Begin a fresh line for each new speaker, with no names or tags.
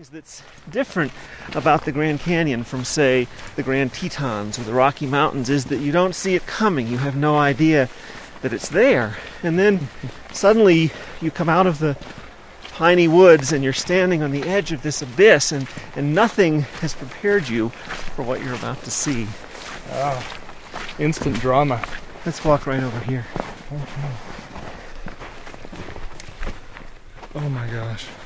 things that's different about the Grand Canyon from, say, the Grand Tetons or the Rocky Mountains is that you don't see it coming. You have no idea that it's there. And then suddenly you come out of the piney woods and you're standing on the edge of this abyss, and nothing has prepared you for what you're about to see.
Instant drama.
Let's walk right over here.
Oh my gosh.